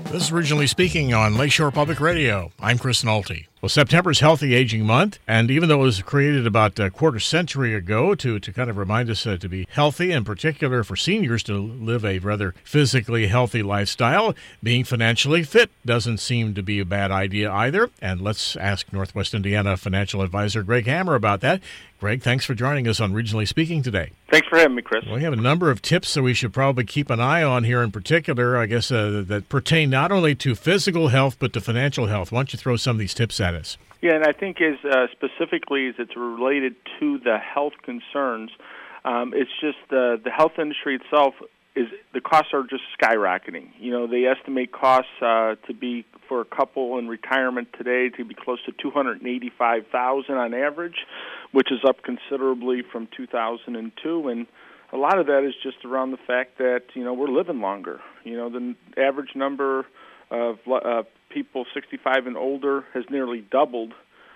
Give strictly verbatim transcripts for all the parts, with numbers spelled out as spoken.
This is Originally Speaking on Lakeshore Public Radio. I'm Chris Nolte. Well, September's Healthy Aging Month, and even though it was created about a quarter century ago to, to kind of remind us uh, to be healthy, in particular for seniors to live a rather physically healthy lifestyle, being financially fit doesn't seem to be a bad idea either. And let's ask Northwest Indiana financial advisor Greg Hammer about that. Greg, thanks for joining us on Regionally Speaking today. Thanks for having me, Chris. Well, we have a number of tips that we should probably keep an eye on here in particular, I guess, uh, that pertain not only to physical health but to financial health. Why don't you throw some of these tips at us? Yeah, and I think as uh, specifically as it's related to the health concerns, um, it's just uh, the health industry itself is the costs are just skyrocketing. You know, they estimate costs uh, to be for a couple in retirement today to be close to two hundred eighty-five thousand dollars on average, which is up considerably from two thousand two. And a lot of that is just around the fact that, you know, we're living longer. You know, the average number of uh, people sixty-five and older has nearly doubled,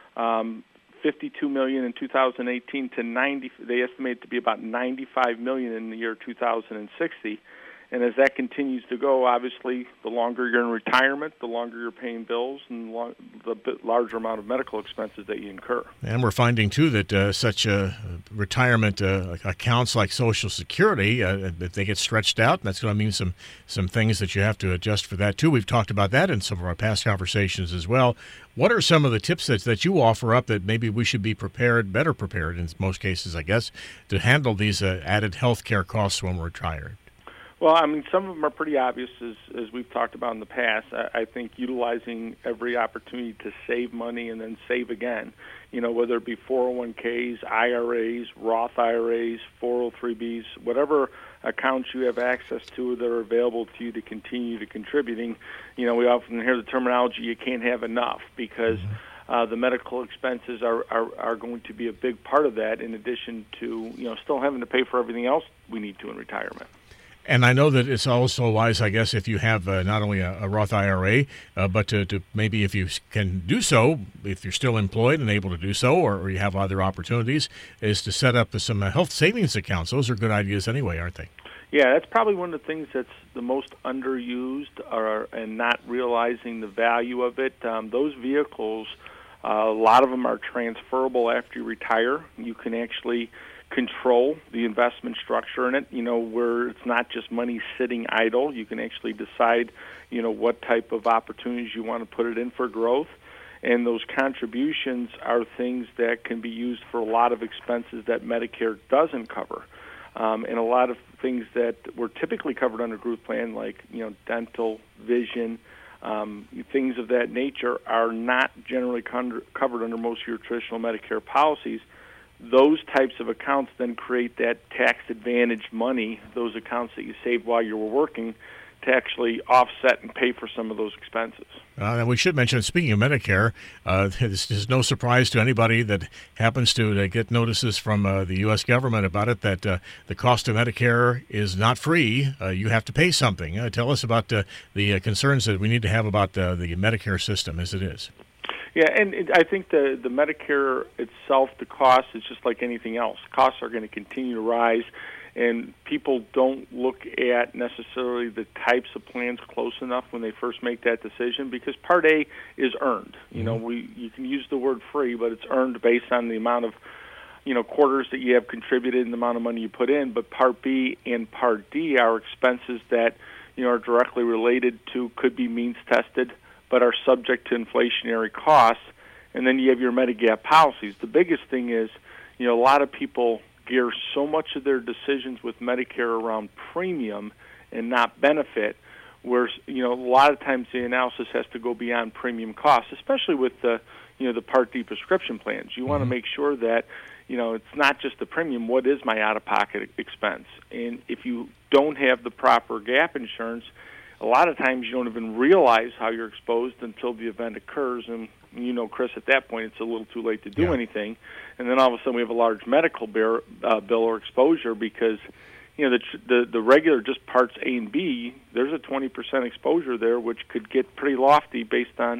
um, fifty-two million in two thousand eighteen to ninety. They estimate to be about ninety-five million in the year two thousand sixty. And as that continues to go, obviously, the longer you're in retirement, the longer you're paying bills, and lo- the bit larger amount of medical expenses that you incur. And we're finding, too, that uh, such uh, retirement uh, accounts like Social Security, uh, that they get stretched out, and that's going to mean some, some things that you have to adjust for that, too. We've talked about that in some of our past conversations as well. What are some of the tips that, that you offer up that maybe we should be prepared, better prepared in most cases, I guess, to handle these uh, added health care costs when we're retired? Well, I mean, some of them are pretty obvious, as, as we've talked about in the past. I, I think utilizing every opportunity to save money and then save again, you know, whether it be four oh one k's, I R As, Roth I R As, four oh three b's, whatever accounts you have access to that are available to you to continue to contributing. You know, we often hear the terminology, you can't have enough, because uh, the medical expenses are, are, are going to be a big part of that, in addition to, you know, still having to pay for everything else we need to in retirement. And I know that it's also wise, I guess, if you have uh, not only a, a Roth I R A, uh, but to, to maybe if you can do so, if you're still employed and able to do so, or, or you have other opportunities, is to set up some uh, health savings accounts. Those are good ideas anyway, aren't they? Yeah, that's probably one of the things that's the most underused, or, and not realizing the value of it. Um, those vehicles, uh, a lot of them are transferable after you retire. You can actually control the investment structure in it, you know, where it's not just money sitting idle. You can actually decide, you know, what type of opportunities you want to put it in for growth. And those contributions are things that can be used for a lot of expenses that Medicare doesn't cover. Um, and a lot of things that were typically covered under group plan, like, you know, dental, vision, um, things of that nature, are not generally con- covered under most of your traditional Medicare policies. Those types of accounts then create that tax-advantaged money, those accounts that you saved while you were working, to actually offset and pay for some of those expenses. Uh, and we should mention, speaking of Medicare, uh, this is no surprise to anybody that happens to uh, get notices from uh, the U S government about it, that uh, the cost of Medicare is not free. Uh, you have to pay something. Uh, tell us about uh, the uh, concerns that we need to have about uh, the Medicare system as it is. Yeah, and it, I think the, the Medicare itself, the cost is just like anything else. Costs are going to continue to rise, and people don't look at necessarily the types of plans close enough when they first make that decision, because Part A is earned. You know, we you can use the word free, but it's earned based on the amount of, you know, quarters that you have contributed and the amount of money you put in. But Part B and Part D are expenses that, you know, are directly related to, could be means tested, but are subject to inflationary costs. And then you have your Medigap policies. The biggest thing is, you know, a lot of people gear so much of their decisions with Medicare around premium and not benefit, where, you know, a lot of times the analysis has to go beyond premium costs, especially with the, you know, the Part D prescription plans. You mm-hmm. want to make sure that, you know, it's not just the premium, what is my out-of-pocket expense? And if you don't have the proper gap insurance, a lot of times you don't even realize how you're exposed until the event occurs, and you know, Chris, at that point it's a little too late to do yeah. anything. And then all of a sudden we have a large medical bear, uh, bill or exposure because, you know, the, the the regular just parts A and B, there's a twenty percent exposure there, which could get pretty lofty based on,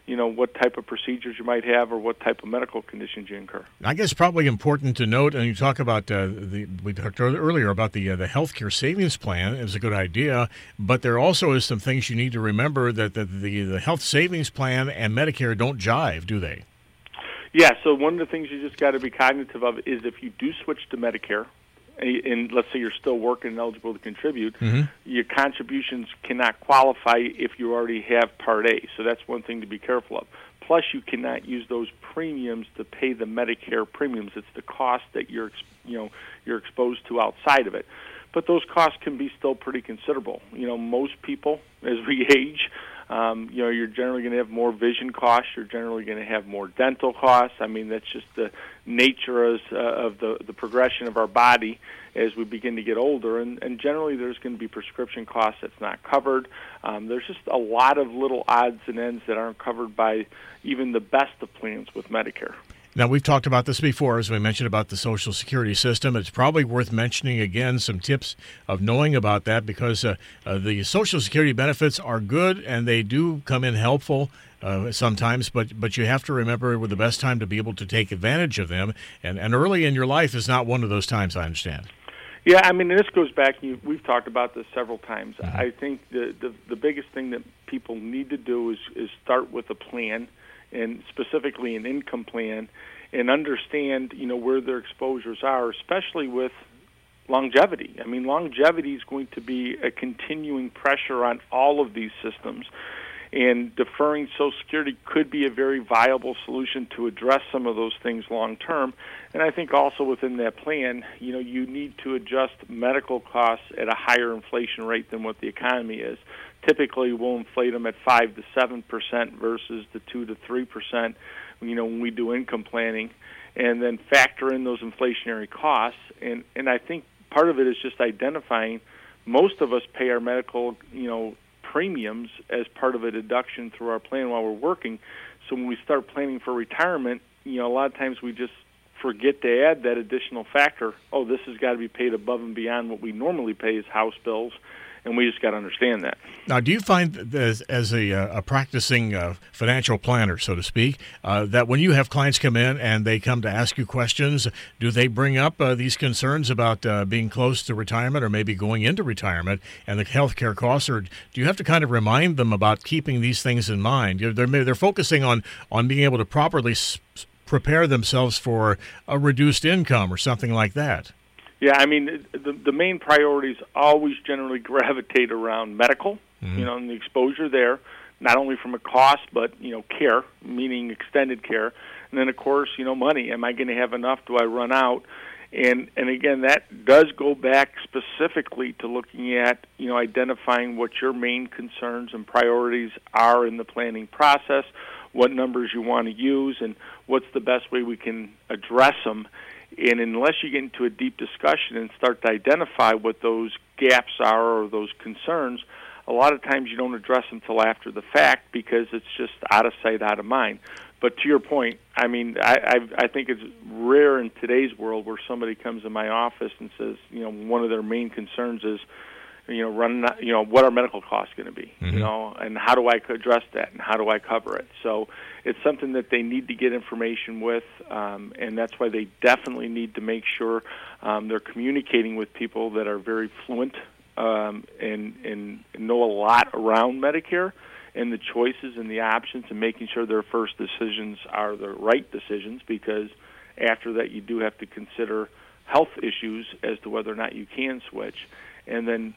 you know, what type of procedures you might have or what type of medical conditions you incur. I guess probably important to note, and you talk about uh, the we talked earlier about the uh, the healthcare savings plan is a good idea, but there also is some things you need to remember that the, the the health savings plan and Medicare don't jive, do they? Yeah. So one of the things you just got to be cognitive of is if you do switch to Medicare, and let's say you're still working and eligible to contribute, mm-hmm. your contributions cannot qualify if you already have Part A. So that's one thing to be careful of. Plus, you cannot use those premiums to pay the Medicare premiums. It's the cost that you're, you know, you're exposed to outside of it. But those costs can be still pretty considerable. You know, most people, as we age, um, you know, you're generally going to have more vision costs. You're generally going to have more dental costs. I mean, that's just the nature of, uh, of the, the progression of our body as we begin to get older. And, and generally, there's going to be prescription costs that's not covered. Um, there's just a lot of little odds and ends that aren't covered by even the best of plans with Medicare. Now, we've talked about this before, as we mentioned about the Social Security system. It's probably worth mentioning again some tips of knowing about that because uh, uh, the Social Security benefits are good and they do come in helpful uh, sometimes, but but you have to remember with the best time to be able to take advantage of them. And, and early in your life is not one of those times, I understand. Yeah, I mean, this goes back, you, we've talked about this several times. Mm-hmm. I think the, the, the biggest thing that people need to do is, is start with a plan, and specifically an income plan, and understand, you know, where their exposures are, especially with longevity. I mean, longevity is going to be a continuing pressure on all of these systems, and deferring Social Security could be a very viable solution to address some of those things long term. And I think also within that plan, you know, you need to adjust medical costs at a higher inflation rate than what the economy is. Typically, we'll inflate them at five to seven percent versus the two to three percent. You know, when we do income planning, and then factor in those inflationary costs. And and I think part of it is just identifying. Most of us pay our medical, you know, premiums as part of a deduction through our plan while we're working. So when we start planning for retirement, you know, a lot of times we just forget to add that additional factor. Oh, this has got to be paid above and beyond what we normally pay as house bills. And we just got to understand that. Now, do you find that as, as a, a practicing uh, financial planner, so to speak, uh, that when you have clients come in and they come to ask you questions, do they bring up uh, these concerns about uh, being close to retirement or maybe going into retirement and the health care costs, or do you have to kind of remind them about keeping these things in mind? They're, they're focusing on, on being able to properly s- prepare themselves for a reduced income or something like that. Yeah, I mean, the the main priorities always generally gravitate around medical, mm-hmm. you know, and the exposure there, not only from a cost, but, you know, care, meaning extended care. And then, of course, you know, money. Am I going to have enough? Do I run out? And, and again, that does go back specifically to looking at, you know, identifying what your main concerns and priorities are in the planning process, what numbers you want to use, and what's the best way we can address them. And unless you get into a deep discussion and start to identify what those gaps are or those concerns, a lot of times you don't address them until after the fact because it's just out of sight, out of mind. But to your point, I mean, I I've, I think it's rare in today's world where somebody comes in my office and says, you know, one of their main concerns is, you know, running, you know, what are medical costs going to be, mm-hmm. you know, and how do I address that and how do I cover it? So it's something that they need to get information with, um, and that's why they definitely need to make sure um, they're communicating with people that are very fluent um, and, and know a lot around Medicare and the choices and the options, and making sure their first decisions are the right decisions, because after that you do have to consider health issues as to whether or not you can switch. And then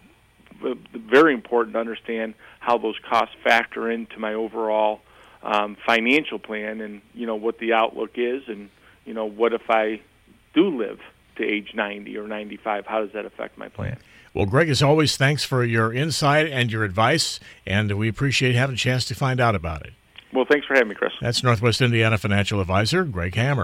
very important to understand how those costs factor into my overall um, financial plan, and, you know, what the outlook is, and, you know, what if I do live to age ninety or ninety-five, how does that affect my plan? Well, Greg, as always, thanks for your insight and your advice, and we appreciate having a chance to find out about it. Well, thanks for having me, Chris. That's Northwest Indiana financial advisor Greg Hammer.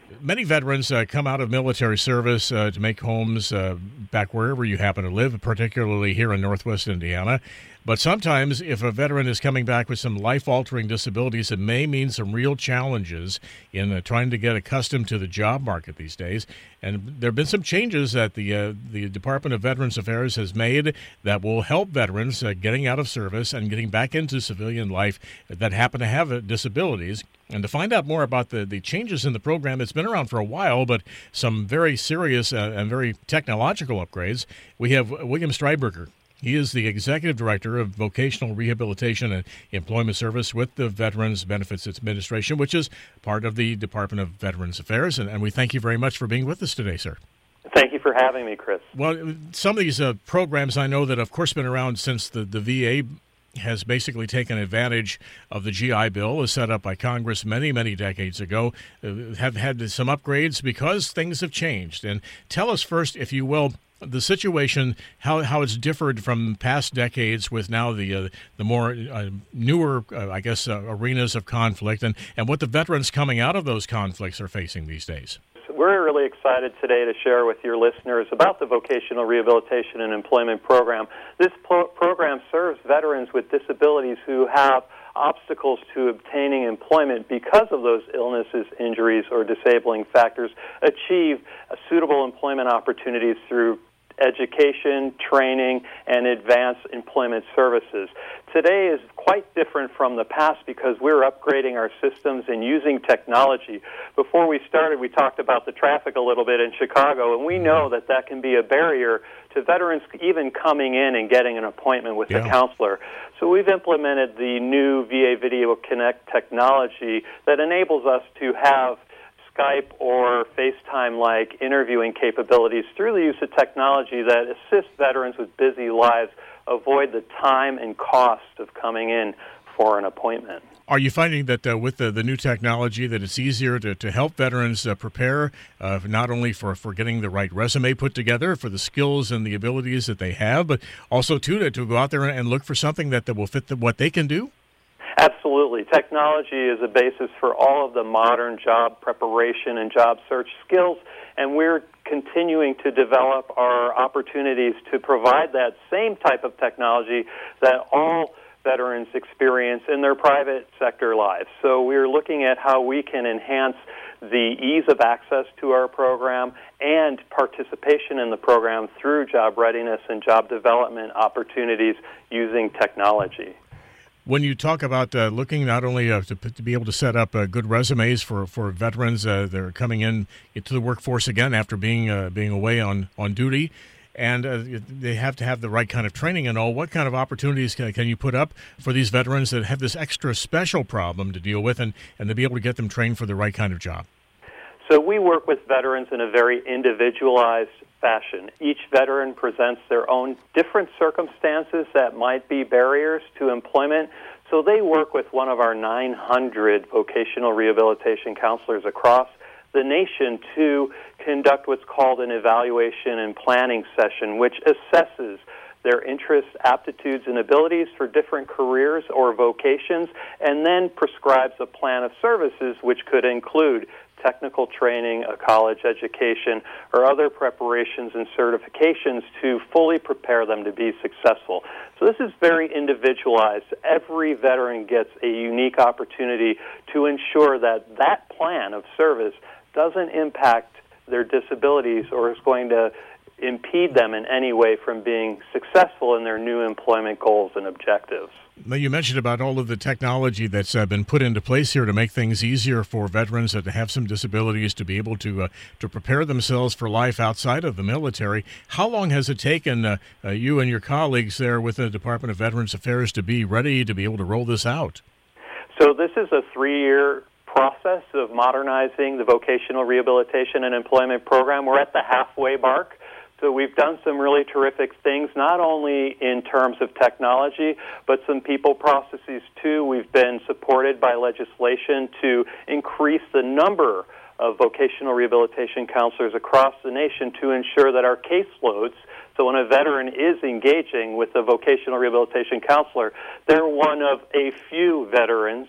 Many veterans uh, come out of military service uh, to make homes uh, back wherever you happen to live, particularly here in Northwest Indiana. But sometimes if a veteran is coming back with some life-altering disabilities, it may mean some real challenges in uh, trying to get accustomed to the job market these days. And there have been some changes that the uh, the Department of Veterans Affairs has made that will help veterans uh, getting out of service and getting back into civilian life that happen to have uh, disabilities. And to find out more about the, the changes in the program, it's been around for a while, but some very serious uh, and very technological upgrades, we have William Streiberger. He is the Executive Director of Vocational Rehabilitation and Employment Service with the Veterans Benefits Administration, which is part of the Department of Veterans Affairs. And, and we thank you very much for being with us today, sir. Thank you for having me, Chris. Well, some of these uh, programs I know that, of course, been around since the, the V A has basically taken advantage of the G I Bill, was set up by Congress many, many decades ago, uh, have had some upgrades because things have changed. And tell us first, if you will, the situation, how how it's differed from past decades with now the uh, the more uh, newer, uh, I guess, uh, arenas of conflict, and, and what the veterans coming out of those conflicts are facing these days. We're really excited today to share with your listeners about the Vocational Rehabilitation and Employment Program. This pro- program serves veterans with disabilities who have obstacles to obtaining employment because of those illnesses, injuries, or disabling factors, achieve suitable employment opportunities through education, training, and advanced employment services. Today is quite different from the past because we're upgrading our systems and using technology. Before we started, we talked about the traffic a little bit in Chicago, and we know that that can be a barrier to veterans even coming in and getting an appointment with yeah. a counselor. So we've implemented the new V A Video Connect technology that enables us to have Skype or FaceTime-like interviewing capabilities through the use of technology that assists veterans with busy lives avoid the time and cost of coming in for an appointment. Are you finding that uh, with the, the new technology that it's easier to, to help veterans uh, prepare uh, not only for, for getting the right resume put together, for the skills and the abilities that they have, but also too, to, to go out there and look for something that, that will fit the, what they can do? Absolutely. Technology is a basis for all of the modern job preparation and job search skills, and we're continuing to develop our opportunities to provide that same type of technology that all veterans experience in their private sector lives. So we're looking at how we can enhance the ease of access to our program and participation in the program through job readiness and job development opportunities using technology. When you talk about uh, looking not only uh, to, to be able to set up uh, good resumes for, for veterans uh, that are coming in into the workforce again after being uh, being away on, on duty, and uh, they have to have the right kind of training and all, what kind of opportunities can, can you put up for these veterans that have this extra special problem to deal with and, and to be able to get them trained for the right kind of job? So we work with veterans in a very individualized fashion. Each veteran presents their own different circumstances that might be barriers to employment. So they work with one of our nine hundred vocational rehabilitation counselors across the nation to conduct what's called an evaluation and planning session, which assesses their interests, aptitudes, and abilities for different careers or vocations, and then prescribes a plan of services which could include technical training, a college education, or other preparations and certifications to fully prepare them to be successful. So this is very individualized. Every veteran gets a unique opportunity to ensure that that plan of service doesn't impact their disabilities or is going to impede them in any way from being successful in their new employment goals and objectives. Now, you mentioned about all of the technology that's uh, been put into place here to make things easier for veterans that have some disabilities to be able to uh, to prepare themselves for life outside of the military. How long has it taken uh, uh, you and your colleagues there with the Department of Veterans Affairs to be ready to be able to roll this out? So this is a three-year process of modernizing the Vocational Rehabilitation and Employment Program. We're at the halfway mark. So we've done some really terrific things, not only in terms of technology, but some people processes too. We've been supported by legislation to increase the number of vocational rehabilitation counselors across the nation to ensure that our caseloads, so when a veteran is engaging with a vocational rehabilitation counselor, they're one of a few veterans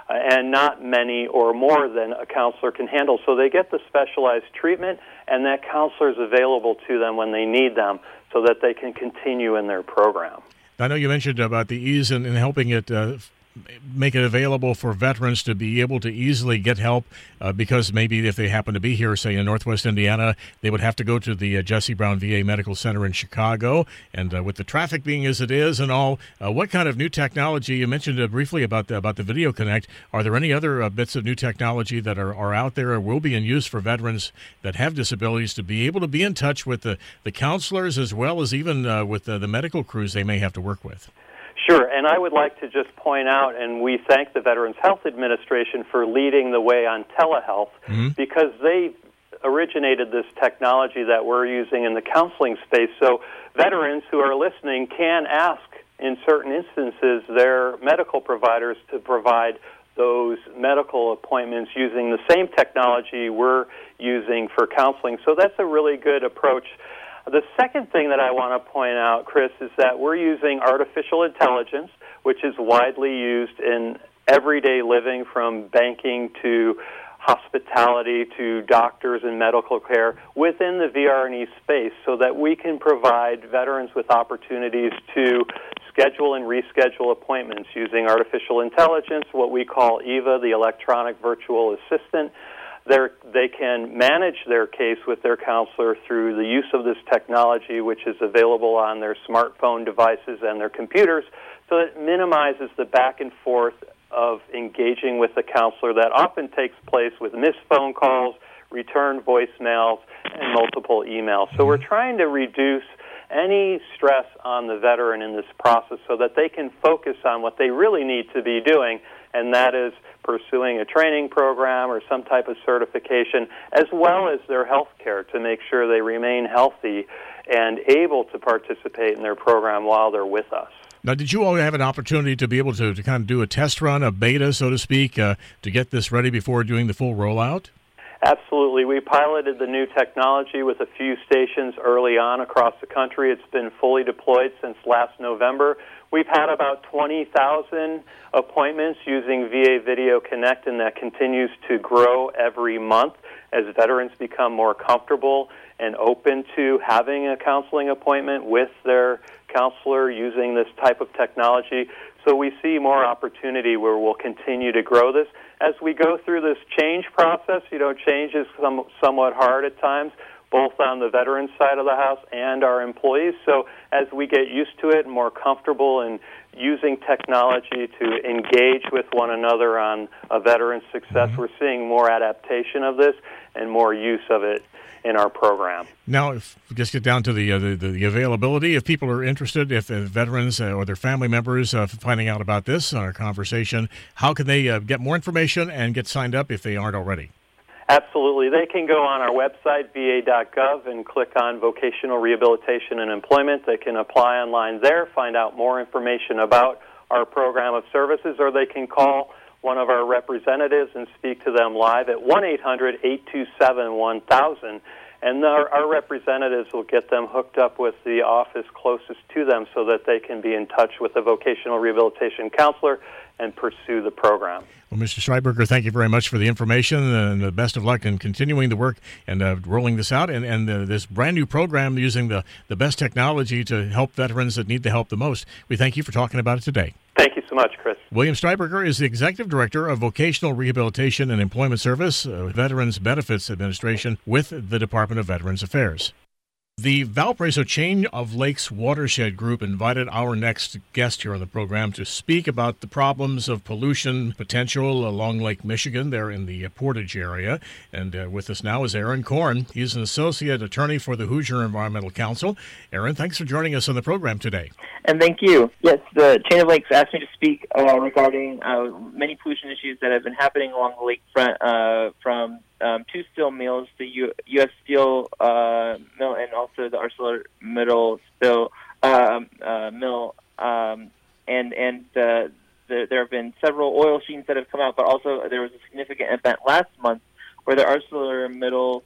uh, and not many or more than a counselor can handle. So they get the specialized treatment, and that counselor is available to them when they need them so that they can continue in their program. I know you mentioned about the ease in, in helping it uh, make it available for veterans to be able to easily get help uh, because maybe if they happen to be here, say in Northwest Indiana, they would have to go to the uh, Jesse Brown V A Medical Center in Chicago. And uh, with the traffic being as it is and all, uh, what kind of new technology, you mentioned uh, briefly about the, about the Video Connect, are there any other uh, bits of new technology that are, are out there or will be in use for veterans that have disabilities to be able to be in touch with the, the counselors as well as even uh, with uh, the medical crews they may have to work with? Sure, and I would like to just point out, and we thank the Veterans Health Administration for leading the way on telehealth, mm-hmm. because they originated this technology that we're using in the counseling space. So veterans who are listening can ask, in certain instances, their medical providers to provide those medical appointments using the same technology we're using for counseling. So that's a really good approach. The second thing that I want to point out, Chris, is that we're using artificial intelligence, which is widely used in everyday living, from banking to hospitality to doctors and medical care within the V R N E space, so that we can provide veterans with opportunities to schedule and reschedule appointments using artificial intelligence, what we call E V A, the Electronic Virtual Assistant. They're, they can manage their case with their counselor through the use of this technology, which is available on their smartphone devices and their computers, so it minimizes the back and forth of engaging with the counselor that often takes place with missed phone calls, returned voicemails, and multiple emails. So we're trying to reduce any stress on the veteran in this process so that they can focus on what they really need to be doing, and that is pursuing a training program or some type of certification, as well as their health care to make sure they remain healthy and able to participate in their program while they're with us. Now, did you all have an opportunity to be able to, to kind of do a test run, a beta, so to speak, uh, to get this ready before doing the full rollout? Absolutely. We piloted the new technology with a few stations early on across the country. It's been fully deployed since last November. We've had about twenty thousand appointments using V A Video Connect, and that continues to grow every month as veterans become more comfortable and open to having a counseling appointment with their counselor using this type of technology. So we see more opportunity where we'll continue to grow this. As we go through this change process, you know, change is some, somewhat hard at times, both on the veterans side of the house and our employees. So as we get used to it and more comfortable in using technology to engage with one another on a veteran's success, mm-hmm. we're seeing more adaptation of this and more use of it in our program. Now, if we just get down to the, uh, the the availability, if people are interested, if uh, veterans uh, or their family members uh, finding out about this on our conversation, how can they uh, get more information and get signed up if they aren't already? Absolutely. They can go on our website, v a dot gov, and click on Vocational Rehabilitation and Employment. They can apply online there, find out more information about our program of services, or they can call one of our representatives and speak to them live at one eight hundred, eight two seven, one thousand. And our, our representatives will get them hooked up with the office closest to them so that they can be in touch with a vocational rehabilitation counselor and pursue the program. Well, Mister Streiberger, thank you very much for the information, and the best of luck in continuing the work and uh, rolling this out, and, and uh, this brand new program using the, the best technology to help veterans that need the help the most. We thank you for talking about it today. Thank you so much, Chris. William Streiberger is the Executive Director of Vocational Rehabilitation and Employment Service, uh, Veterans Benefits Administration with the Department of Veterans Affairs. The Valparaiso Chain of Lakes Watershed Group invited our next guest here on the program to speak about the problems of pollution potential along Lake Michigan there in the Portage area. And uh, with us now is Aaron Korn. He's an associate attorney for the Hoosier Environmental Council. Aaron, thanks for joining us on the program today. And thank you. Yes, the Chain of Lakes asked me to speak uh, regarding uh, many pollution issues that have been happening along the lakefront uh, from Um, two steel mills, the U- U.S. Steel uh, mill and also the ArcelorMittal Steel um, uh, mill. Um, and and uh, the, there have been several oil sheets that have come out, but also there was a significant event last month where the ArcelorMittal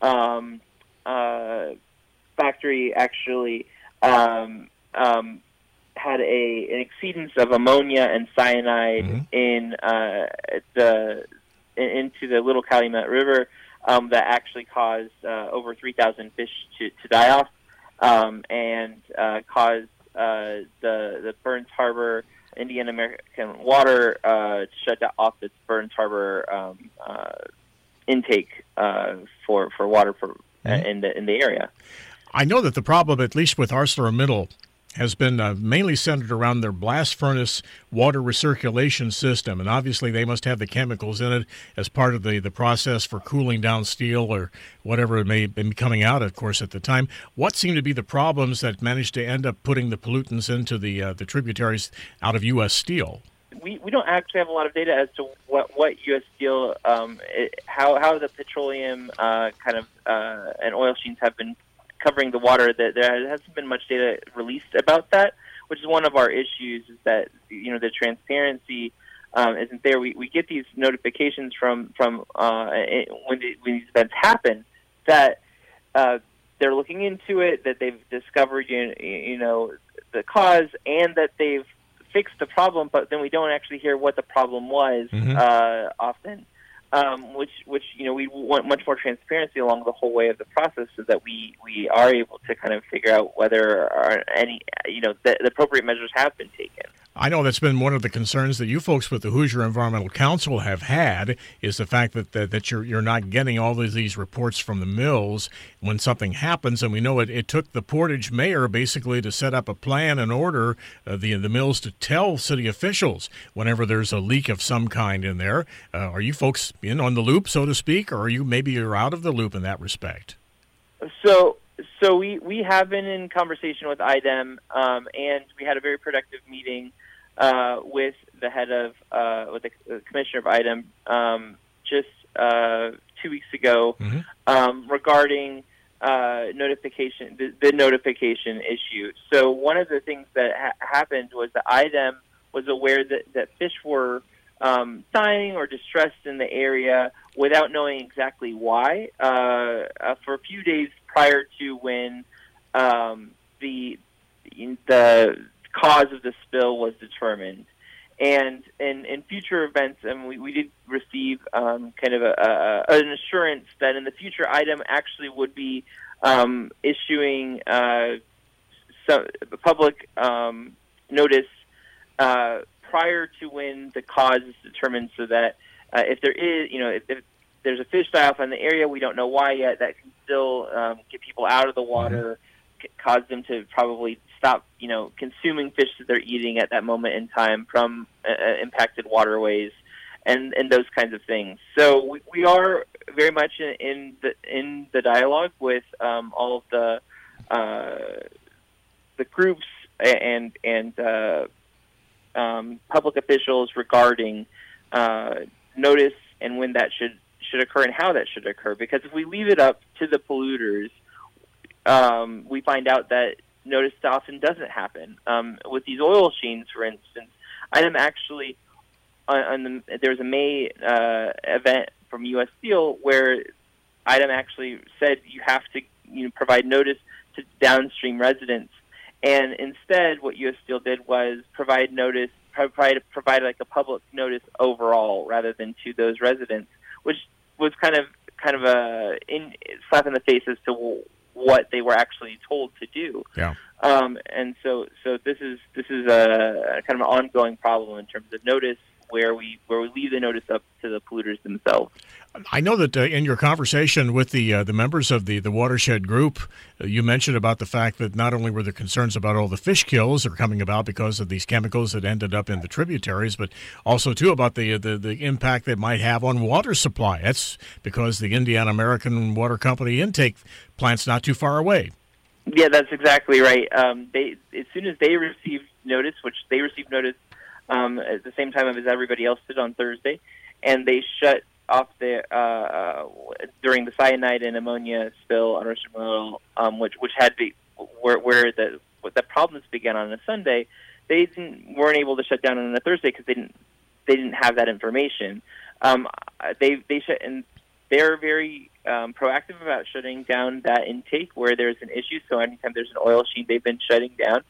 um, uh, factory actually um, um, had a an exceedance of ammonia and cyanide mm-hmm. in uh, the in, into the Little Calumet River um, that actually caused uh, over three thousand fish to, to die off um, and uh, caused uh, the the Burns Harbor Indian American Water uh, to shut off its Burns Harbor um, uh, intake uh, for for water for mm-hmm. uh, in the in the area. I know that the problem, at least with ArcelorMittal, has been uh, mainly centered around their blast furnace water recirculation system. And obviously they must have the chemicals in it as part of the, the process for cooling down steel or whatever it may be coming out, of course, at the time. What seem to be the problems that managed to end up putting the pollutants into the uh, the tributaries out of U S Steel? We we don't actually have a lot of data as to what, what U S Steel, um, it, how, how the petroleum uh, kind of uh, and oil sheens have been covering the water. That there hasn't been much data released about that, which is one of our issues. Is that you know the transparency um, isn't there. We we get these notifications from from uh, when, the, when these events happen that uh, they're looking into it, that they've discovered you, you know the cause, and that they've fixed the problem. But then we don't actually hear what the problem was mm-hmm. uh, often. Um, which, which you know, we want much more transparency along the whole way of the process, so that we, we are able to kind of figure out whether or any, you know, the, the appropriate measures have been taken. I know that's been one of the concerns that you folks with the Hoosier Environmental Council have had, is the fact that that, that you're you're not getting all of these reports from the mills when something happens. And we know it, it took the Portage mayor basically to set up a plan and order uh, the the mills to tell city officials whenever there's a leak of some kind in there. Uh, are you folks in on the loop, so to speak, or are you maybe you're out of the loop in that respect? So. So we, we have been in conversation with I D E M, um, and we had a very productive meeting uh, with the head of, uh, with the, the commissioner of I D E M um, just uh, two weeks ago mm-hmm. um, regarding uh, notification, the, the notification issue. So one of the things that ha- happened was that I D E M was aware that, that fish were um, dying or distressed in the area without knowing exactly why. Uh, uh, for a few days prior to when um, the the cause of the spill was determined, and in, in future events, and we, we did receive um, kind of a, a, an assurance that in the future, I D E M actually would be um, issuing uh, some public um, notice uh, prior to when the cause is determined, so that uh, if there is, you know, if, if there's a fish die-off in the area, we don't know why yet, that can still um, get people out of the water, mm-hmm. cause them to probably stop, you know, consuming fish that they're eating at that moment in time from uh, impacted waterways, and, and those kinds of things. So we, we are very much in, in the in the dialogue with um, all of the uh, the groups and and uh, um, public officials regarding uh, notice and when that should. should occur and how that should occur. Because if we leave it up to the polluters, um, we find out that notice often doesn't happen. Um, with these oil sheens, for instance, I am actually on, on the, there was a May uh, event from U S Steel where I D E M actually said you have to you know, provide notice to downstream residents, and instead what U S Steel did was provide notice, provide provide like a public notice overall rather than to those residents, which was kind of kind of a in, slap in the face as to what they were actually told to do. Yeah. Um, and so so this is this is a kind of an ongoing problem in terms of notice, where we where we leave the notice up to the polluters themselves. I know that uh, in your conversation with the uh, the members of the, the watershed group, uh, you mentioned about the fact that not only were there concerns about all the fish kills that are coming about because of these chemicals that ended up in the tributaries, but also too about the the, the impact that might have on water supply. That's because the Indiana American Water Company intake plant's not too far away. Yeah, that's exactly right. Um, they as soon as they received notice, which they received notice um, at the same time as everybody else did on Thursday, and they shut off the uh, uh, during the cyanide and ammonia spill on ArcelorMittal, um, which which had be, where where the the problems began on a Sunday. They didn't, weren't able to shut down on a Thursday because they didn't they didn't have that information. Um, they they shut and they're very um, proactive about shutting down that intake where there's an issue. So anytime there's an oil sheen, they've been shutting down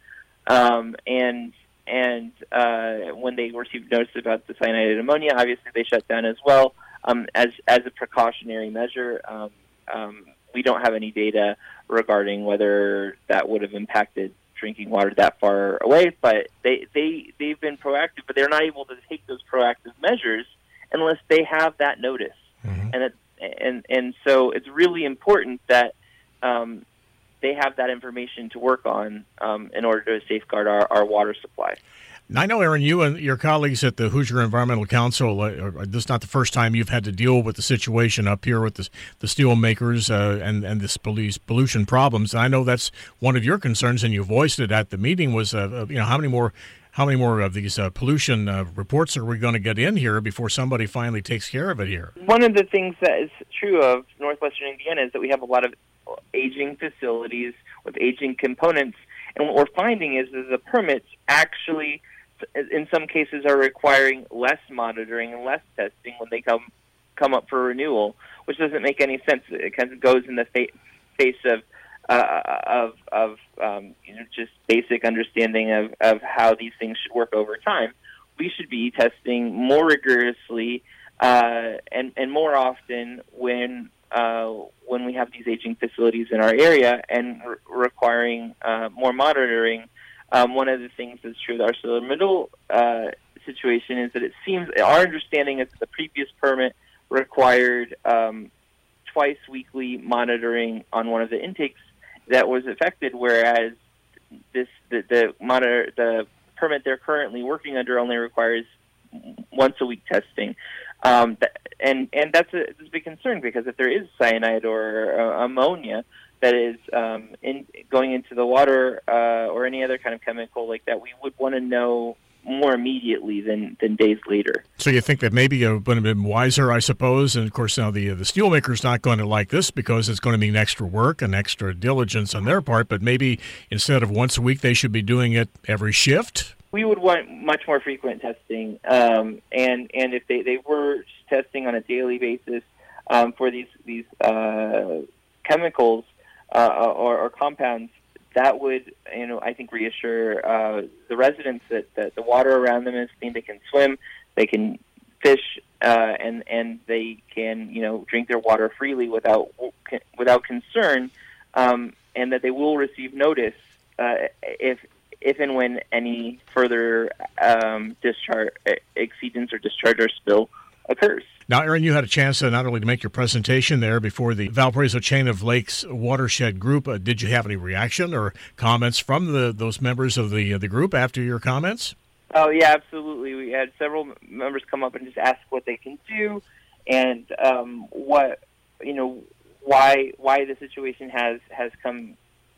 Um, and and uh, when they received notice about the cyanide ammonia, obviously they shut down as well um, as as a precautionary measure. Um, um, we don't have any data regarding whether that would have impacted drinking water that far away, but they, they, they've been proactive, but they're not able to take those proactive measures unless they have that notice. Mm-hmm. And, it, and, and so it's really important that um, they have that information to work on um, in order to safeguard our, our water supply. Now, I know, Aaron, you and your colleagues at the Hoosier Environmental Council, uh, this is not the first time you've had to deal with the situation up here with the, the steel makers uh, and, and this police pollution problems. And I know that's one of your concerns, and you voiced it at the meeting, was, uh, you know, how many more how many more of these uh, pollution uh, reports are we going to get in here before somebody finally takes care of it here? One of the things that is true of northwestern Indiana is that we have a lot of aging facilities with aging components. And what we're finding is that the permits actually, in some cases, are requiring less monitoring and less testing when they come come up for renewal, which doesn't make any sense. It kind of goes in the fa- face of uh, of of um, you know, just basic understanding of, of how these things should work over time. We should be testing more rigorously uh, and and more often when uh, when we have these aging facilities in our area and re- requiring uh, more monitoring. Um, one of the things that's true with our ArcelorMittal uh, situation is that it seems, our understanding is that the previous permit required um, twice weekly monitoring on one of the intakes that was affected, whereas this the the, monitor, the permit they're currently working under only requires once a week testing. Um, and and that's a, that's a big concern, because if there is cyanide or uh, ammonia that is um, in, going into the water uh, or any other kind of chemical like that, we would want to know more immediately than, than days later. So you think that maybe it would have been wiser, I suppose, and of course now the the steelmaker's not going to like this because it's going to mean extra work and extra diligence on their part, but maybe instead of once a week they should be doing it every shift? We would want much more frequent testing, um, and and if they, they were testing on a daily basis um, for these, these uh, chemicals, Uh, or, or compounds, that would, you know, I think reassure uh, the residents that, that the water around them is clean. They can swim, they can fish, uh, and and they can, you know, drink their water freely without without concern, um, and that they will receive notice uh, if if and when any further um, discharge, exceedance or discharge or spill occurs. Now, Aaron, you had a chance uh, not only to make your presentation there before the Valparaiso Chain of Lakes Watershed Group. Uh, did you have any reaction or comments from the those members of the uh, the group after your comments? Oh, yeah, absolutely. We had several members come up and just ask what they can do and um, what, you know, why why the situation has has come,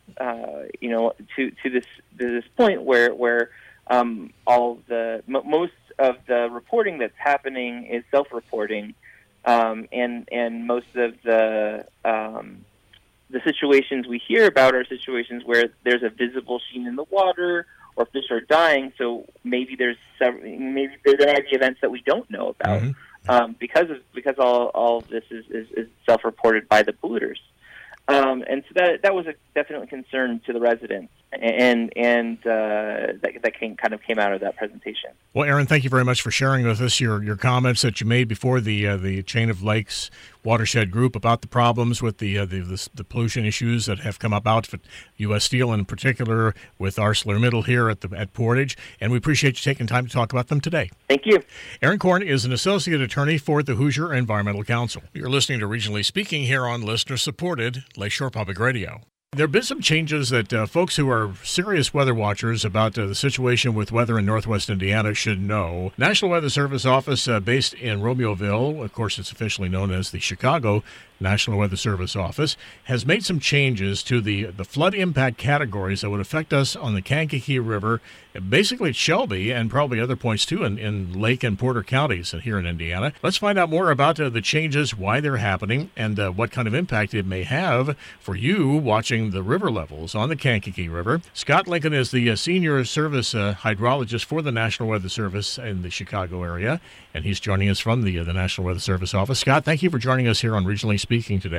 uh, you know, to to this to this point where where um, all the m- most. of the reporting that's happening is self-reporting, um, and and most of the um, the situations we hear about are situations where there's a visible sheen in the water or fish are dying. So maybe there's several, maybe there might be events that we don't know about mm-hmm. um, because of because all all of this is, is, is self-reported by the polluters, um, and so that that was a definitely concern to the residents. And and uh, that that came, kind of came out of that presentation. Well, Aaron, thank you very much for sharing with us your, your comments that you made before the uh, the Chain of Lakes Watershed Group about the problems with the, uh, the the the pollution issues that have come about with U S Steel, and in particular with ArcelorMittal here at the at Portage. And we appreciate you taking time to talk about them today. Thank you. Aaron Korn is an associate attorney for the Hoosier Environmental Council. You're listening to Regionally Speaking here on listener-supported Lakeshore Public Radio. There have been some changes that uh, folks who are serious weather watchers about uh, the situation with weather in northwest Indiana should know. National Weather Service office uh, based in Romeoville, of course it's officially known as the Chicago National Weather Service office, has made some changes to the, the flood impact categories that would affect us on the Kankakee River, basically at Shelby and probably other points too in, in Lake and Porter counties here in Indiana. Let's find out more about uh, the changes, why they're happening, and uh, what kind of impact it may have for you watching the river levels on the Kankakee River. Scott Lincoln is the uh, senior service uh, hydrologist for the National Weather Service in the Chicago area, and he's joining us from the uh, the National Weather Service office. Scott, thank you for joining us here on Regionally Speaking today.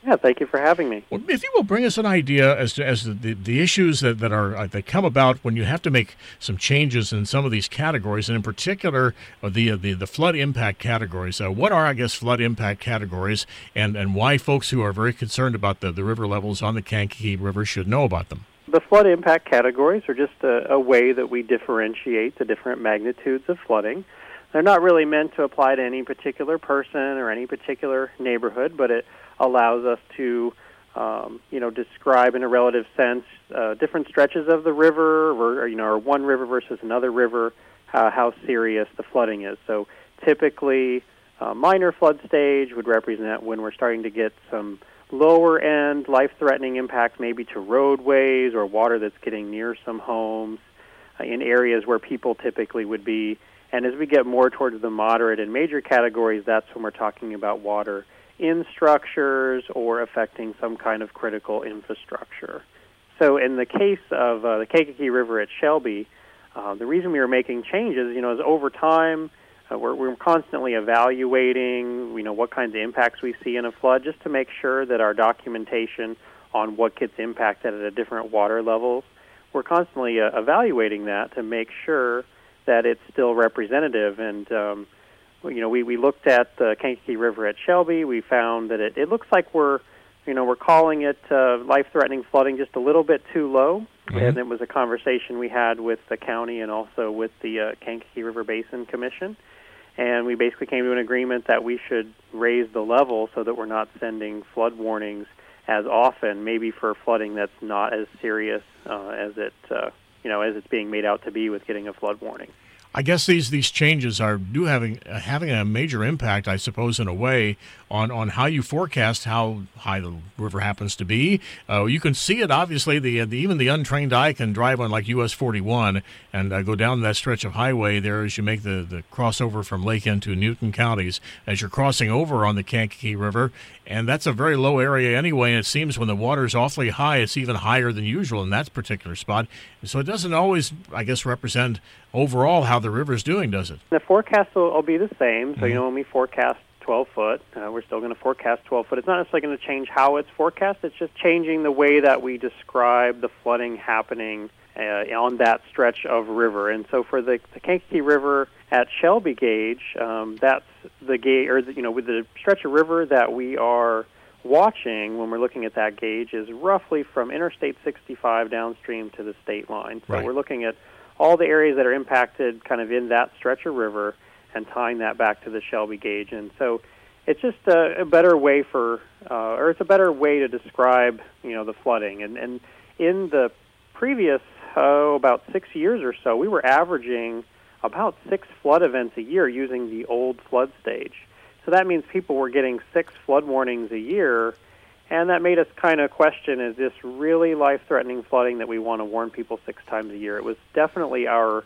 Yeah, thank you for having me. Well, if you will bring us an idea as to as to the, the issues that, that are uh, that come about when you have to make some changes in some of these categories, and in particular uh, the, uh, the the flood impact categories. Uh, what are, I guess, flood impact categories, and, and why folks who are very concerned about the, the river levels on the Kankakee River should know about them? The flood impact categories are just a, a way that we differentiate the different magnitudes of flooding. They're not really meant to apply to any particular person or any particular neighborhood, but it allows us to, um, you know, describe in a relative sense uh, different stretches of the river, or, or you know, or one river versus another river, uh, how serious the flooding is. So typically, uh, minor flood stage would represent when we're starting to get some lower end life-threatening impacts, maybe to roadways or water that's getting near some homes uh, in areas where people typically would be. And as we get more towards the moderate and major categories, that's when we're talking about water in structures or affecting some kind of critical infrastructure. So in the case of uh, the Kankakee River at Shelby, uh, the reason we were making changes, you know, is over time uh, we're, we're constantly evaluating, you know, what kinds of impacts we see in a flood, just to make sure that our documentation on what gets impacted at a different water levels, we're constantly uh, evaluating that to make sure that it's still representative. And um, you know, we, we looked at the Kankakee River at Shelby. We found that it, it looks like we're, you know, we're calling it uh, life-threatening flooding just a little bit too low. Mm-hmm. And it was a conversation we had with the county and also with the uh, Kankakee River Basin Commission. And we basically came to an agreement that we should raise the level so that we're not sending flood warnings as often, maybe for flooding that's not as serious uh, as it, uh, you know, as it's being made out to be with getting a flood warning. I guess these, these changes are do having uh, having a major impact, I suppose, in a way, on, on how you forecast how high the river happens to be. Uh, you can see it, obviously. The, the even the untrained eye can drive on like U S forty-one and uh, go down that stretch of highway there as you make the, the crossover from Lake into Newton counties as you're crossing over on the Kankakee River. And that's a very low area anyway, and it seems when the water's awfully high, it's even higher than usual in that particular spot. So it doesn't always, I guess, represent overall how the river's doing, does it? The forecast will, will be the same. So, mm-hmm. you know, when we forecast twelve foot, uh, we're still going to forecast twelve foot. It's not necessarily going to change how it's forecast. It's just changing the way that we describe the flooding happening uh, on that stretch of river. And so for the, the Kankakee River at Shelby gauge, um, that's the gauge, or the, you know, with the stretch of river that we are watching when we're looking at that gauge is roughly from Interstate sixty-five downstream to the state line. So right. We're looking at all the areas that are impacted kind of in that stretch of river and tying that back to the Shelby gauge. And so it's just a, a better way for, uh, or it's a better way to describe, you know, the flooding. And, and in the previous, oh, about six years or so, we were averaging about six flood events a year using the old flood stage. So that means people were getting six flood warnings a year, and that made us kind of question, is this really life-threatening flooding that we want to warn people six times a year? It was definitely our,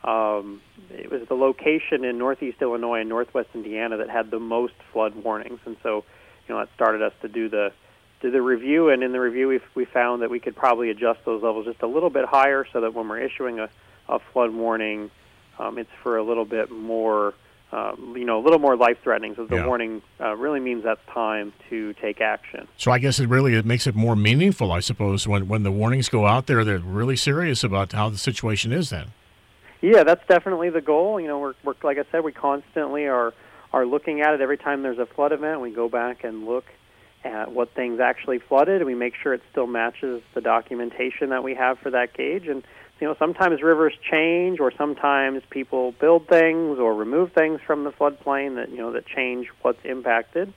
um, it was the location in northeast Illinois and northwest Indiana that had the most flood warnings. And so, you know, that started us to do the do the review, and in the review we we found that we could probably adjust those levels just a little bit higher so that when we're issuing a, a flood warning, um, it's for a little bit more, Um, you know, a little more life-threatening. So the yeah. warning uh, really means that's time to take action. So I guess it really it makes it more meaningful, I suppose, when, when the warnings go out there, they're really serious about how the situation is then. Yeah, that's definitely the goal. You know, we're, we're like I said, we constantly are, are looking at it. Every time there's a flood event, we go back and look at what things actually flooded, and we make sure it still matches the documentation that we have for that gauge. And you know, sometimes rivers change, or sometimes people build things or remove things from the floodplain that you know that change what's impacted.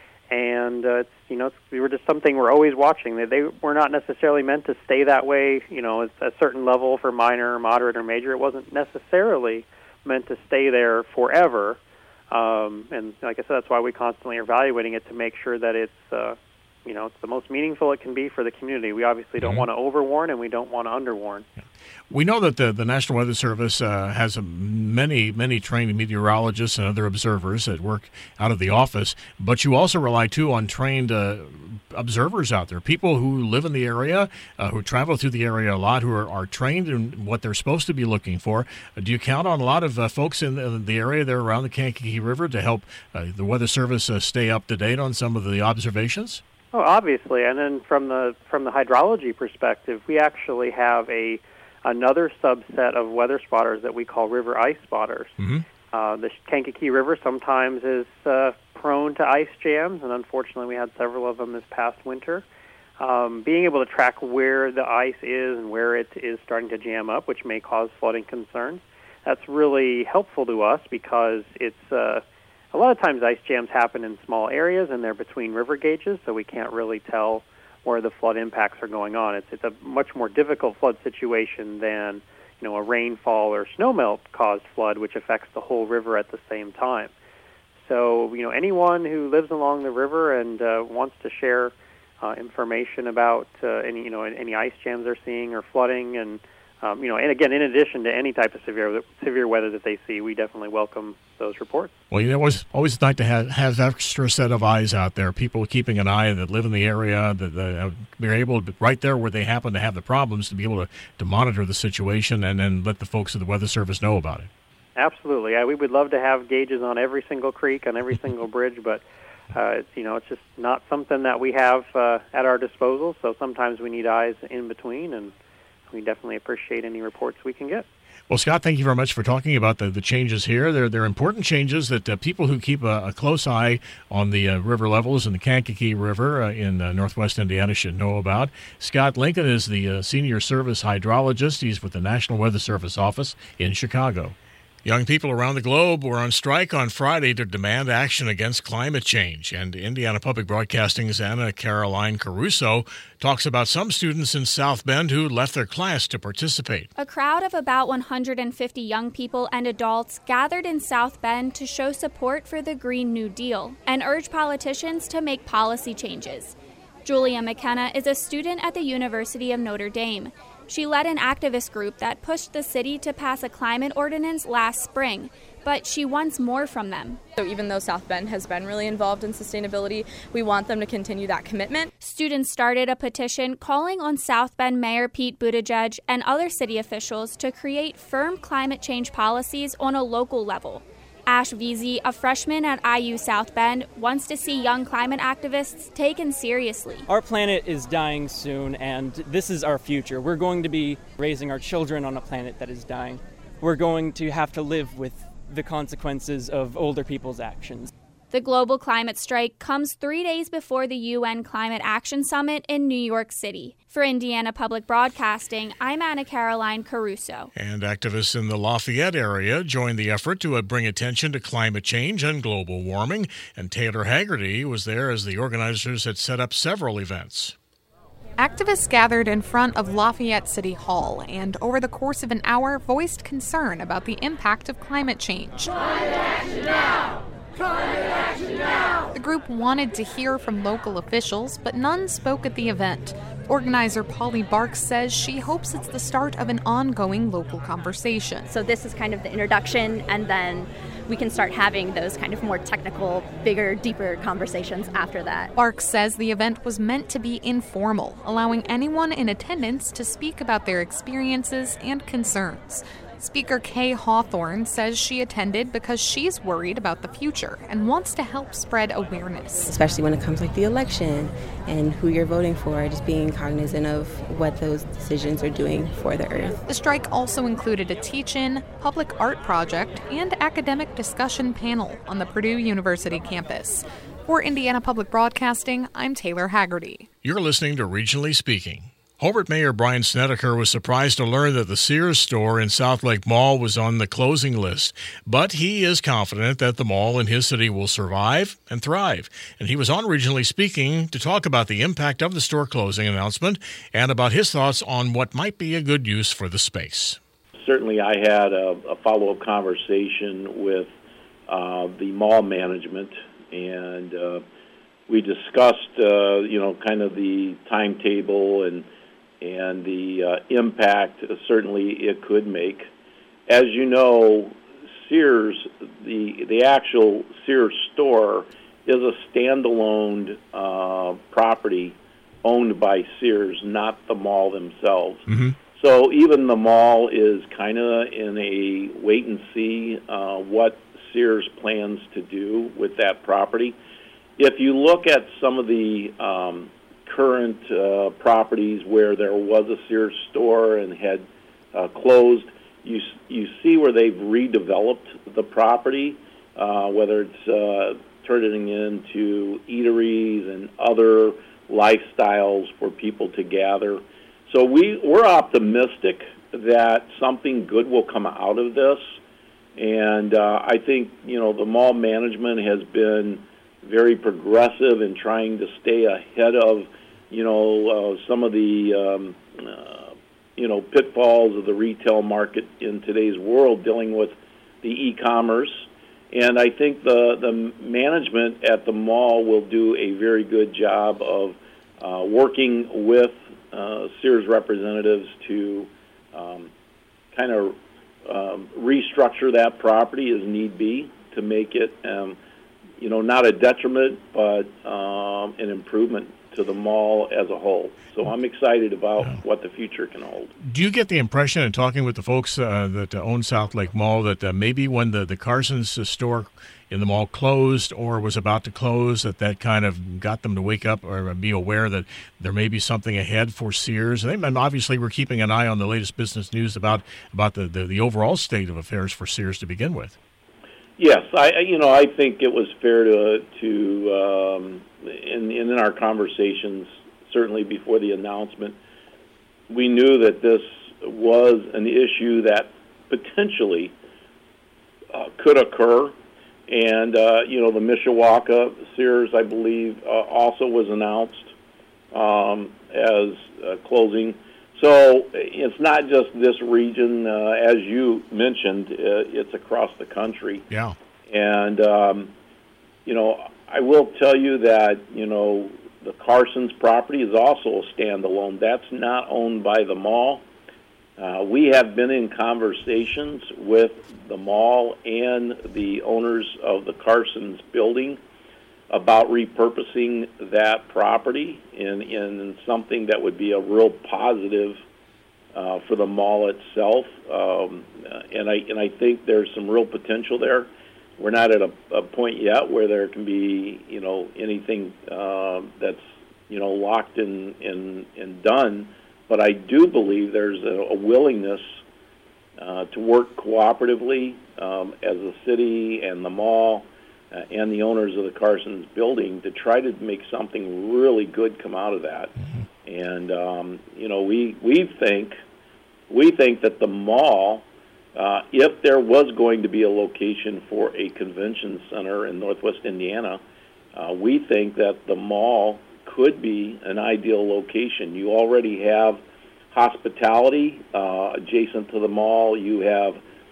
And uh, it's you know, it's, we were just something we're always watching. They, they were not necessarily meant to stay that way. You know, at a certain level for minor, moderate, or major. It wasn't necessarily meant to stay there forever. Um, and like I said, that's why we constantly are evaluating it to make sure that it's uh, you know it's the most meaningful it can be for the community. We obviously don't mm-hmm. want to overwarn, and we don't want to underwarn. Yeah. We know that the, the National Weather Service uh, has a, many, many trained meteorologists and other observers that work out of the office, but you also rely, too, on trained uh, observers out there, people who live in the area, uh, who travel through the area a lot, who are, are trained in what they're supposed to be looking for. Uh, do you count on a lot of uh, folks in the, in the area there around the Kankakee River to help uh, the Weather Service uh, stay up to date on some of the observations? Oh, obviously, and then from the from the hydrology perspective, we actually have a another subset of weather spotters that we call river ice spotters. Mm-hmm. Uh, the Kankakee River sometimes is uh, prone to ice jams, and unfortunately we had several of them this past winter. Um, being able to track where the ice is and where it is starting to jam up, which may cause flooding concerns, that's really helpful to us because it's uh, a lot of times ice jams happen in small areas and they're between river gauges, so we can't really tell where the flood impacts are going on. It's, it's a much more difficult flood situation than you know, a rainfall or snowmelt caused flood, which affects the whole river at the same time. So, you know, anyone who lives along the river and uh, wants to share uh, information about uh, any, you know, any ice jams they're seeing or flooding, and um, you know, and again, in addition to any type of severe severe weather that they see, we definitely welcome those reports. Well, you know, always always nice to have have extra set of eyes out there. People keeping an eye that live in the area, that uh, they're able to, right there where they happen to have the problems, to be able to, to monitor the situation and then let the folks at the Weather Service know about it. Absolutely, yeah, we would love to have gauges on every single creek, on every single bridge, but uh, it's, you know, it's just not something that we have uh, at our disposal. So sometimes we need eyes in between, and we definitely appreciate any reports we can get. Well, Scott, thank you very much for talking about the, the changes here. They're, they're important changes that uh, people who keep a, a close eye on the uh, river levels in the Kankakee River uh, in uh, northwest Indiana should know about. Scott Lincoln is the uh, senior service hydrologist. He's with the National Weather Service office in Chicago. Young people around the globe were on strike on Friday to demand action against climate change. And Indiana Public Broadcasting's Anna Caroline Caruso talks about some students in South Bend who left their class to participate. A crowd of about one hundred fifty young people and adults gathered in South Bend to show support for the Green New Deal and urge politicians to make policy changes. Julia McKenna is a student at the University of Notre Dame. She led an activist group that pushed the city to pass a climate ordinance last spring, but she wants more from them. So even though South Bend has been really involved in sustainability, we want them to continue that commitment. Students started a petition calling on South Bend Mayor Pete Buttigieg and other city officials to create firm climate change policies on a local level. Ash Veazey, a freshman at I U South Bend, wants to see young climate activists taken seriously. Our planet is dying soon, and this is our future. We're going to be raising our children on a planet that is dying. We're going to have to live with the consequences of older people's actions. The global climate strike comes three days before the U N Climate Action Summit in New York City. For Indiana Public Broadcasting, I'm Anna Caroline Caruso. And activists in the Lafayette area joined the effort to bring attention to climate change and global warming. And Taylor Haggerty was there as the organizers had set up several events. Activists gathered in front of Lafayette City Hall and, over the course of an hour, voiced concern about the impact of climate change. Climate action now! Climate action now! The group wanted to hear from local officials, but none spoke at the event. Organizer Polly Barks says she hopes it's the start of an ongoing local conversation. So this is kind of the introduction, and then we can start having those kind of more technical, bigger, deeper conversations after that. Barks says the event was meant to be informal, allowing anyone in attendance to speak about their experiences and concerns. Speaker Kay Hawthorne says she attended because she's worried about the future and wants to help spread awareness. Especially when it comes like the election and who you're voting for, just being cognizant of what those decisions are doing for the earth. The strike also included a teach-in, public art project, and academic discussion panel on the Purdue University campus. For Indiana Public Broadcasting, I'm Taylor Haggerty. You're listening to Regionally Speaking. Hobart Mayor Brian Snedeker was surprised to learn that the Sears store in South Lake Mall was on the closing list, but he is confident that the mall in his city will survive and thrive. And he was on Regionally Speaking to talk about the impact of the store closing announcement and about his thoughts on what might be a good use for the space. Certainly I had a, a follow-up conversation with uh, the mall management, and uh, we discussed, uh, you know, kind of the timetable and and the uh, impact uh, certainly it could make. As you know, Sears, the the actual Sears store is a standalone uh, property owned by Sears, not the mall themselves. Mm-hmm. So even the mall is kind of in a wait and see uh, what Sears plans to do with that property. if you look at some of the um, current uh, properties where there was a Sears store and had uh, closed, you you see where they've redeveloped the property, uh, whether it's uh, turning into eateries and other lifestyles for people to gather. So we, we're optimistic that something good will come out of this. And uh, I think, you know, the mall management has been very progressive in trying to stay ahead of, you know, uh, some of the, um, uh, you know, pitfalls of the retail market in today's world, dealing with the e-commerce. And I think the, the management at the mall will do a very good job of uh, working with uh, Sears representatives to um, kind of um, restructure that property as need be to make it, um, you know, not a detriment, but um, an improvement to the mall as a whole. So I'm excited about yeah. what the future can hold. Do you get the impression in talking with the folks uh, that uh, own South Lake Mall that uh, maybe when the, the Carson's store in the mall closed or was about to close, that that kind of got them to wake up or be aware that there may be something ahead for Sears? And they, obviously we're keeping an eye on the latest business news about, about the, the, the overall state of affairs for Sears to begin with. Yes, I you know I think it was fair to to um, in in our conversations, certainly before the announcement, we knew that this was an issue that potentially uh, could occur, and uh, you know the Mishawaka Sears, I believe, uh, also was announced um, as uh, closing. So it's not just this region, uh, as you mentioned, uh, it's across the country. Yeah. And, um, you know, I will tell you that, you know, the Carson's property is also a standalone. That's not owned by the mall. Uh, we have been in conversations with the mall and the owners of the Carson's building about repurposing that property in, in something that would be a real positive uh, for the mall itself. Um, and I and I think there's some real potential there. We're not at a, a point yet where there can be, you know, anything uh, that's, you know, locked in and, and done. But I do believe there's a, a willingness uh, to work cooperatively um, as a city and the mall Uh, and the owners of the Carson's building to try to make something really good come out of that. Mm-hmm. And um, you know, we we think we think that the mall, uh, if there was going to be a location for a convention center in Northwest Indiana, uh, we think that the mall could be an ideal location. You already have hospitality uh, adjacent to the mall. You have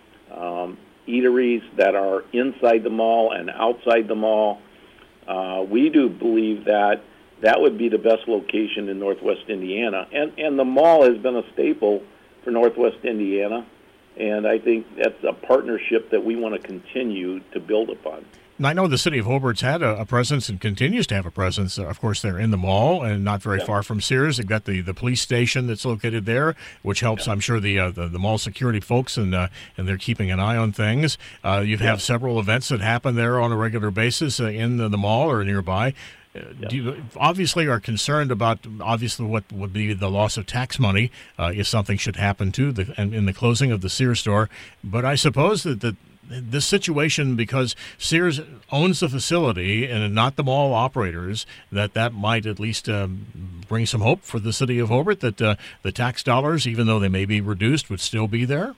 um, eateries that are inside the mall and outside the mall. Uh, we do believe that that would be the best location in Northwest Indiana. And, and the mall has been a staple for Northwest Indiana, and I think that's a partnership that we want to continue to build upon. And I know the city of Hobart's had a, a presence and continues to have a presence. Uh, of course, they're in the mall and not very yeah. far from Sears. They've got the, the police station that's located there, which helps, yeah. I'm sure, the, uh, the the mall security folks, and uh, and they're keeping an eye on things. Uh, you have yeah. several events that happen there on a regular basis uh, in the, the mall or nearby. Uh, yeah. Do you obviously are concerned about obviously what would be the loss of tax money uh, if something should happen to the and in the closing of the Sears store? But I suppose that the this situation, because Sears owns the facility and not the mall operators, that that might at least um, bring some hope for the city of Hobart that uh, the tax dollars, even though they may be reduced, would still be there?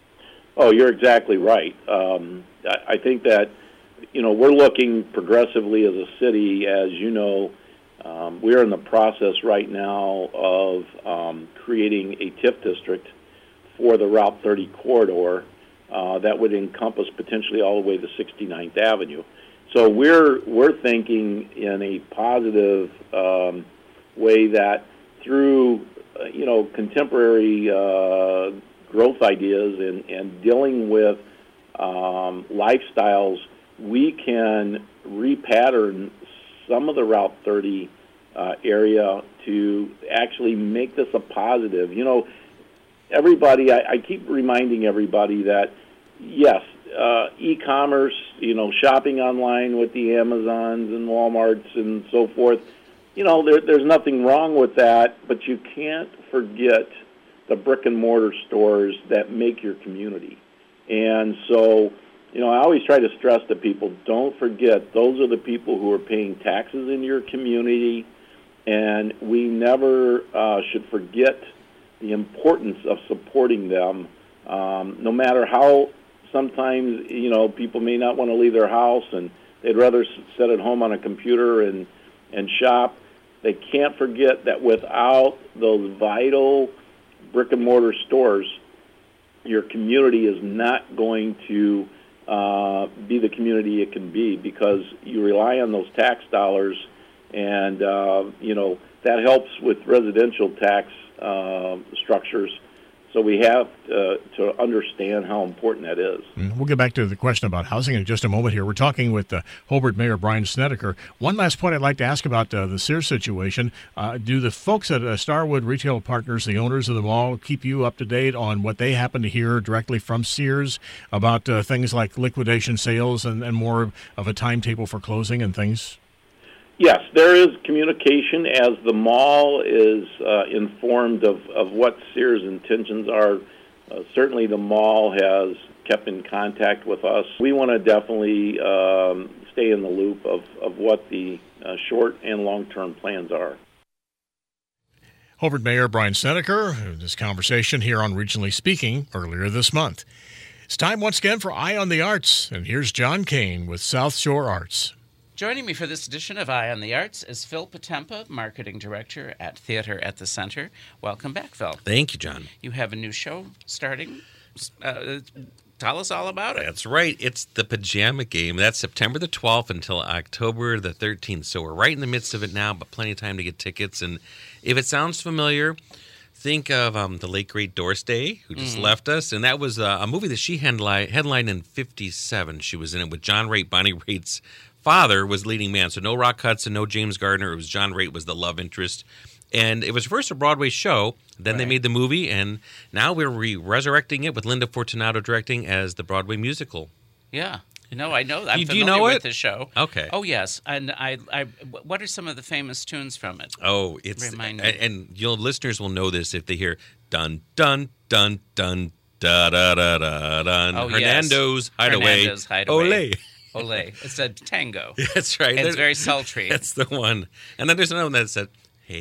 Oh, you're exactly right. Um, I, I think that, you know, we're looking progressively as a city. As you know, um, we're in the process right now of um, creating a T I F district for the Route thirty corridor. Uh, that would encompass potentially all the way to sixty-ninth Avenue. So we're we're thinking in a positive um, way that through uh, you know contemporary uh, growth ideas and, and dealing with um, lifestyles, we can repattern some of the Route thirty uh, area to actually make this a positive. You know. Everybody, I, I keep reminding everybody that yes, uh, e-commerce, you know, shopping online with the Amazons and Walmarts and so forth, you know, there, there's nothing wrong with that, but you can't forget the brick-and-mortar stores that make your community. And so, you know, I always try to stress to people, don't forget, those are the people who are paying taxes in your community, and we never uh, should forget the importance of supporting them, um, no matter how sometimes, you know, people may not want to leave their house and they'd rather sit at home on a computer and, and shop. They can't forget that without those vital brick-and-mortar stores, your community is not going to uh, be the community it can be, because you rely on those tax dollars, and, uh, you know, that helps with residential tax uh, structures. So we have uh, to understand how important that is. We'll get back to the question about housing in just a moment here. We're talking with uh, Hobart Mayor Brian Snedeker. One last point I'd like to ask about uh, the Sears situation. Uh, do the folks at uh, Starwood Retail Partners, the owners of the mall, keep you up to date on what they happen to hear directly from Sears about uh, things like liquidation sales and, and more of a timetable for closing and things? Yes, there is communication as the mall is uh, informed of, of what Sears' intentions are. Uh, certainly the mall has kept in contact with us. We want to definitely um, stay in the loop of, of what the uh, short and long-term plans are. Hobart Mayor Brian Snedeker, this conversation here on Regionally Speaking earlier this month. It's time once again for Eye on the Arts, and here's John Kane with South Shore Arts. Joining me for this edition of Eye on the Arts is Phil Potempa, Marketing Director at Theater at the Center. Welcome back, Phil. Thank you, John. You have a new show starting. Uh, tell us all about it. That's right. It's the Pajama Game. That's September the twelfth until October the thirteenth. So we're right in the midst of it now, but plenty of time to get tickets. And if it sounds familiar, think of um, the late, great Doris Day, who just mm. left us. And that was uh, a movie that she headlined, headlined in fifty-seven. She was in it with John Raitt, Bonnie Raitt's father was leading man, so no Rock Hudson, no James Gardner. It was John Raitt was the love interest, and it was first a Broadway show. Then right. they made the movie, and now we're re- resurrecting it with Linda Fortunato directing as the Broadway musical. Yeah, no, I know. I'm you, familiar do you know with it? the show. Okay. Oh yes, and I, I, what are some of the famous tunes from it? Oh, it's Remind and, and you know, listeners will know this if they hear dun dun dun dun da da da da dun. Oh, Hernando's yes. Hideaway. Hernando's Hideaway. Olé. Olé. It's a tango. That's right. And it's very sultry. That's the one. And then there's another one that said, "Hey,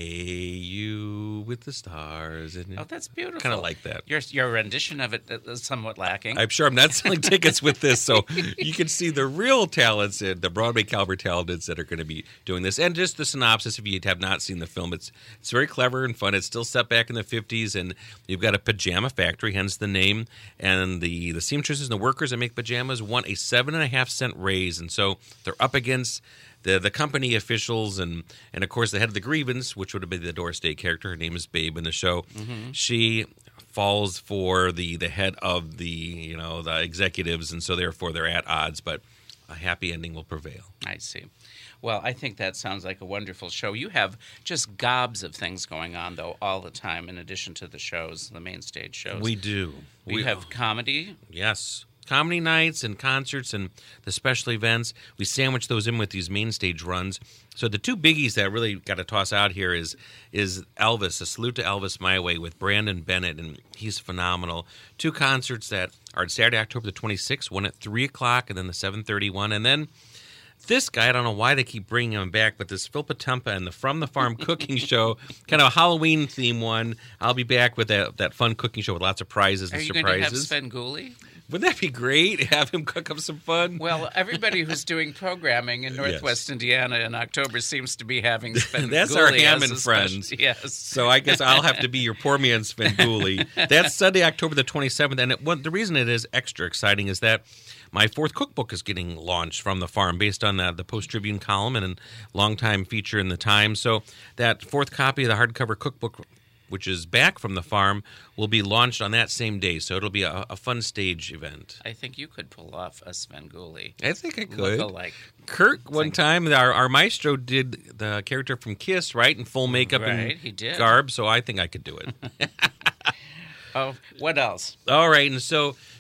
you with the stars." And oh, that's beautiful. Kind of like that. Your your rendition of it is somewhat lacking. I'm sure I'm not selling tickets with this, so you can see the real talents, the Broadway caliber talents that are going to be doing this. And just the synopsis, if you have not seen the film, it's it's very clever and fun. It's still set back in the fifties, and you've got a pajama factory, hence the name. And the, the seamstresses and the workers that make pajamas want a seven and a half cent raise, and so they're up against the the company officials, and, and of course the head of the grievance, which would have been the Doris Day character. Her name is Babe in the show. Mm-hmm. She falls for the, the head of the you know the executives, and so therefore they're at odds. But a happy ending will prevail. I see. Well, I think that sounds like a wonderful show. You have just gobs of things going on, though, all the time, in addition to the shows, the main stage shows. We do. We, we have comedy. Yes. Comedy nights and concerts and the special events. We sandwich those in with these main stage runs. So the two biggies that really got to toss out here is is Elvis, a salute to Elvis My Way with Brandon Bennett, and he's phenomenal. Two concerts that are Saturday, October the twenty-sixth, one at three o'clock and then the seven thirty one. And then this guy, I don't know why they keep bringing him back, but this Phil Potempa and the From the Farm cooking show, kind of a Halloween theme one. I'll be back with that, that fun cooking show with lots of prizes and Are you surprises. going to have Svengoolie? Wouldn't that be great? Have him cook up some fun? Well, everybody who's doing programming in Northwest yes. Indiana in October seems to be having Svengoolie. That's our Hammond friends. Yes. So I guess I'll have to be your poor man Svengoolie. That's Sunday, October the twenty-seventh. And it, what, the reason it is extra exciting is that my fourth cookbook is getting launched from the farm based on the, the Post-Tribune column and a longtime feature in the Times. So that fourth copy of the hardcover cookbook, which is back from the farm, will be launched on that same day. So it'll be a, a fun stage event. I think you could pull off a Svengoolie. I think I could. Look-alike. Kurt, one time, our, our maestro did the character from Kiss, right, in full makeup right, and he did. garb, so I think I could do it. Oh, what else? All right, and so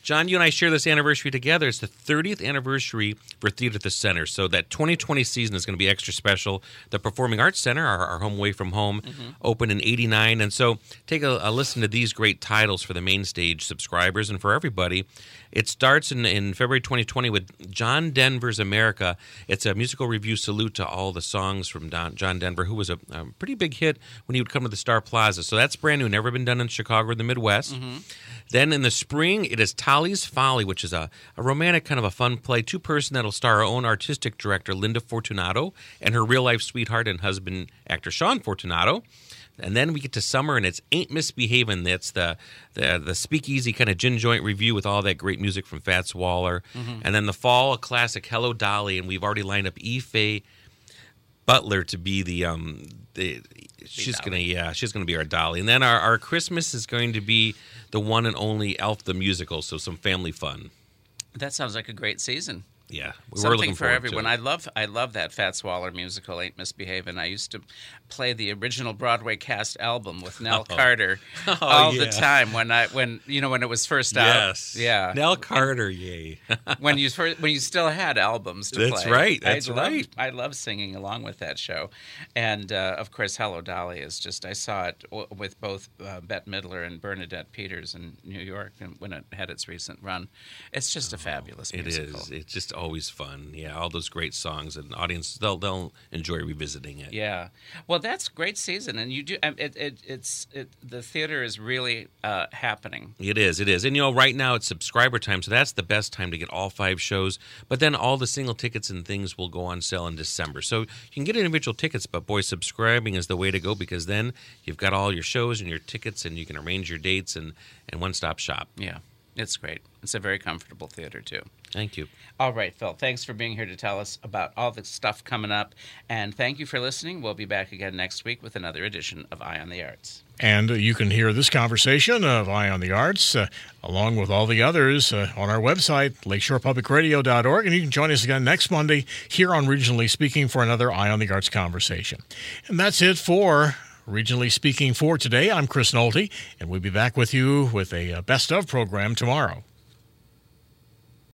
John, you and I share this anniversary together. It's the thirtieth anniversary for Theater at the Center. So that twenty twenty season is going to be extra special. The Performing Arts Center, our, our home away from home, mm-hmm. opened in eighty-nine. And so take a, a listen to these great titles for the main stage subscribers and for everybody. It starts in, in February twenty twenty with John Denver's America. It's a musical review salute to all the songs from Don, John Denver, who was a, a pretty big hit when he would come to the Star Plaza. So that's brand new, never been done in Chicago or the Midwest. Mm-hmm. Then in the spring, it is Tally's Folly, which is a, a romantic kind of a fun play, two-person that'll star our own artistic director, Linda Fortunato, and her real-life sweetheart and husband, actor Sean Fortunato. And then we get to summer, and it's Ain't Misbehavin'. That's the, the the speakeasy kind of gin joint review with all that great music from Fats Waller. Mm-hmm. And then the fall, a classic, Hello, Dolly. And we've already lined up Ife Butler to be the um the she's gonna yeah she's gonna be our Dolly. And then our, our Christmas is going to be the one and only Elf the Musical. So some family fun. That sounds like a great season. Yeah, we something were looking for everyone. I love, I love that Fats Waller musical, Ain't Misbehavin'. I used to play the original Broadway cast album with Nell oh. Carter oh, all yeah. the time when I, when you know, when it was first out. Yes, yeah, Nell Carter, yay! when you first, when you still had albums to That's play. That's right. That's I right. Loved, I love singing along with that show, and uh, of course, Hello, Dolly is just. I saw it w- with both uh, Bette Midler and Bernadette Peters in New York, and when it had its recent run, it's just a fabulous oh, musical. It is. It's just always fun. Yeah, all those great songs, and audience they'll they'll enjoy revisiting it. Yeah, well, that's great season, and you do it. it it's it, the theater is really uh, happening. It is, it is, and you know, right now it's subscriber time, so that's the best time to get all five shows. But then all the single tickets and things will go on sale in December, so you can get individual tickets. But boy, subscribing is the way to go because then you've got all your shows and your tickets, and you can arrange your dates and and one stop shop. Yeah. It's great. It's a very comfortable theater, too. Thank you. All right, Phil. Thanks for being here to tell us about all the stuff coming up. And thank you for listening. We'll be back again next week with another edition of Eye on the Arts. And uh, you can hear this conversation of Eye on the Arts, uh, along with all the others, uh, on our website, lakeshore public radio dot org. And you can join us again next Monday here on Regionally Speaking for another Eye on the Arts conversation. And that's it for Regionally Speaking for today. I'm Chris Nolte, and we'll be back with you with a best of program tomorrow.